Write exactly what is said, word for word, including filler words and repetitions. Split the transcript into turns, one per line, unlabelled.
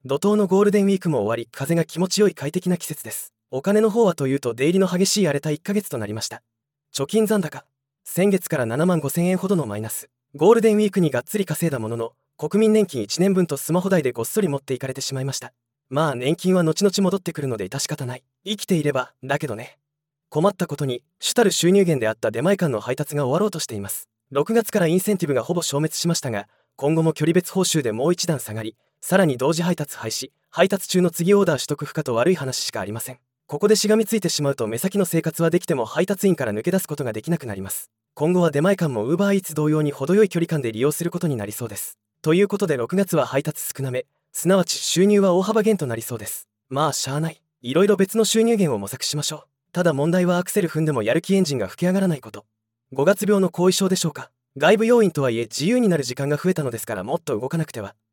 怒涛のゴールデンウィークも終わり、風が気持ちよい快適な季節です。お金の方はというと、出入りの激しい荒れたいっかげつとなりました。貯金残高、先月からななまんごせんえんほどのマイナス。ゴールデンウィークにがっつり稼いだものの、国民年金いちねんぶんとスマホ代でごっそり持っていかれてしまいました。まあ年金は後々戻ってくるので致し方ない。生きていればだけどね。困ったことに主たる収入源であった出前館の配達が終わろうとしています。ろくがつからインセンティブがほぼ消滅しましたが、今後も距離別報酬でもう一段下がり、さらに同時配達廃止、配達中の次オーダー取得不可と悪い話しかありません。ここでしがみついてしまうと目先の生活はできても配達員から抜け出すことができなくなります。今後は出前館も Uber Eats 同様に程よい距離感で利用することになりそうです。ということでろくがつは配達少なめ、すなわち収入は大幅減となりそうです。まあしゃあない。いろいろ別の収入源を模索しましょう。ただ問題はアクセル踏んでもやる気エンジンが吹き上がらないこと。ごがつ病の後遺症でしょうか。外部要因とはいえ自由になる時間が増えたのですから、もっと動かなくては。